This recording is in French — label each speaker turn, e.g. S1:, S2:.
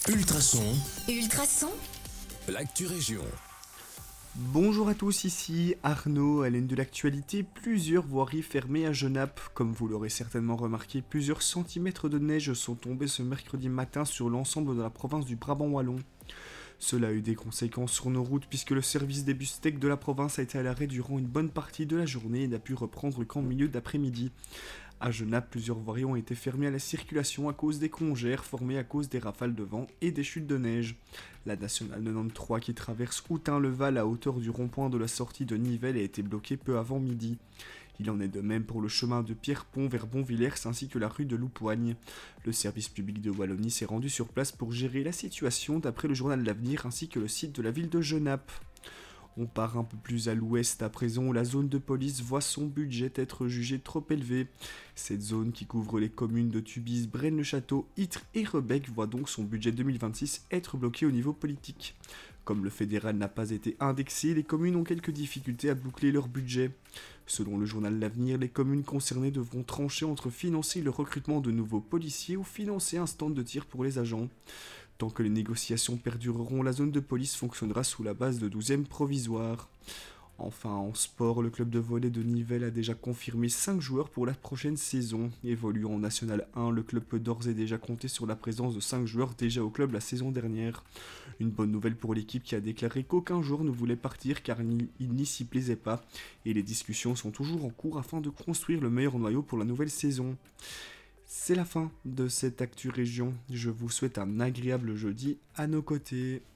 S1: Ultrason,
S2: Ultrason,
S1: l'actu région.
S3: Bonjour à tous, ici Arnaud. À l'aune de l'actualité, plusieurs voiries fermées à Genappe. Comme vous l'aurez certainement remarqué, plusieurs centimètres de neige sont tombés ce mercredi matin sur l'ensemble de la province du Brabant wallon. Cela a eu des conséquences sur nos routes puisque le service des bus tech de la province a été à l'arrêt durant une bonne partie de la journée et n'a pu reprendre qu'en milieu d'après-midi. À Genappe, plusieurs voiries ont été fermées à la circulation à cause des congères formées à cause des rafales de vent et des chutes de neige. La nationale 93 qui traverse Houtin-le-Val à hauteur du rond-point de la sortie de Nivelles a été bloquée peu avant midi. Il en est de même pour le chemin de Pierrepont vers Bonvillers ainsi que la rue de Loupoigne. Le service public de Wallonie s'est rendu sur place pour gérer la situation d'après le journal L'Avenir ainsi que le site de la ville de Genappe. On part un peu plus à l'ouest à présent où la zone de police voit son budget être jugé trop élevé. Cette zone qui couvre les communes de Tubize, Braine-le-Château, Ytre et Rebec voit donc son budget 2026 être bloqué au niveau politique. Comme le fédéral n'a pas été indexé, les communes ont quelques difficultés à boucler leur budget. Selon le journal L'Avenir, les communes concernées devront trancher entre financer le recrutement de nouveaux policiers ou financer un stand de tir pour les agents. Tant que les négociations perdureront, la zone de police fonctionnera sous la base de 12e provisoire. Enfin, en sport, le club de volley de Nivelles a déjà confirmé 5 joueurs pour la prochaine saison. Évoluant en National 1, le club peut d'ores et déjà compter sur la présence de 5 joueurs déjà au club la saison dernière. Une bonne nouvelle pour l'équipe qui a déclaré qu'aucun joueur ne voulait partir car il n'y s'y plaisait pas. Et les discussions sont toujours en cours afin de construire le meilleur noyau pour la nouvelle saison. C'est la fin de cette Actu Région. Je vous souhaite un agréable jeudi à nos côtés.